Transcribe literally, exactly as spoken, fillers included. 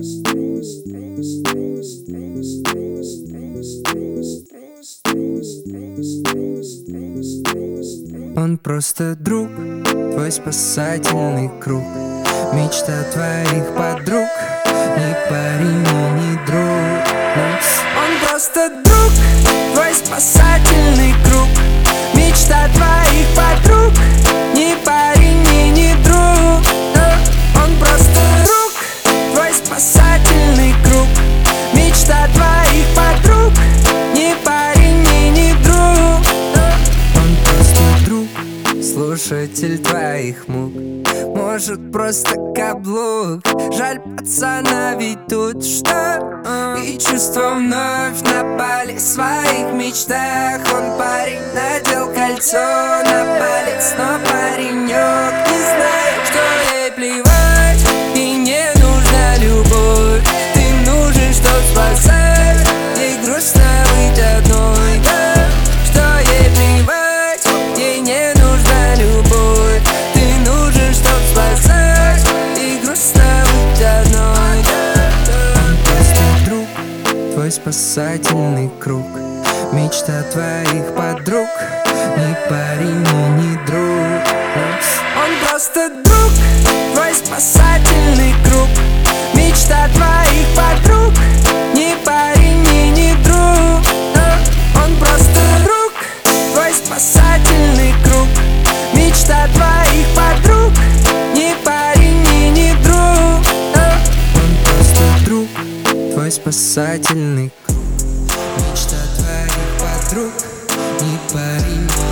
Он просто друг, твой спасательный круг, мечта твоих подруг, ни парень, ни, ни друг. Он просто друг, твой спасательный круг, мечта твоих подруг, ни парень, ни, ни друг. Он просто друг, твой спасательный круг, мечта твоих подруг, ни парень, ни, ни друг. Он просто друг, слушатель твоих мук, может просто каблук. Жаль пацана, ведь тут что? И чувства вновь напали в своих мечтах. Он парень, надел кольцо на палец, но паренек не знает, что ей плевать. И не нужна любовь, ты нужен, чтоб спасать. Ей грустно быть одной, да, что ей плевать. Ей не нужна любовь, ты нужен, чтоб спасать. Ей грустно быть одной, да. Он просто друг, твой спасательный круг, мечта твоих подруг, ни парень, ни, ни друг. Он просто друг, твой спасательный круг, мечта твоих подруг, ни парень, ни, ни друг. Он просто друг, твой спасательный круг, мечта твоих подруг, ни парень, ни, ни друг. Он просто друг, твой спасательный круг, мечта твоих подруг, ни парень.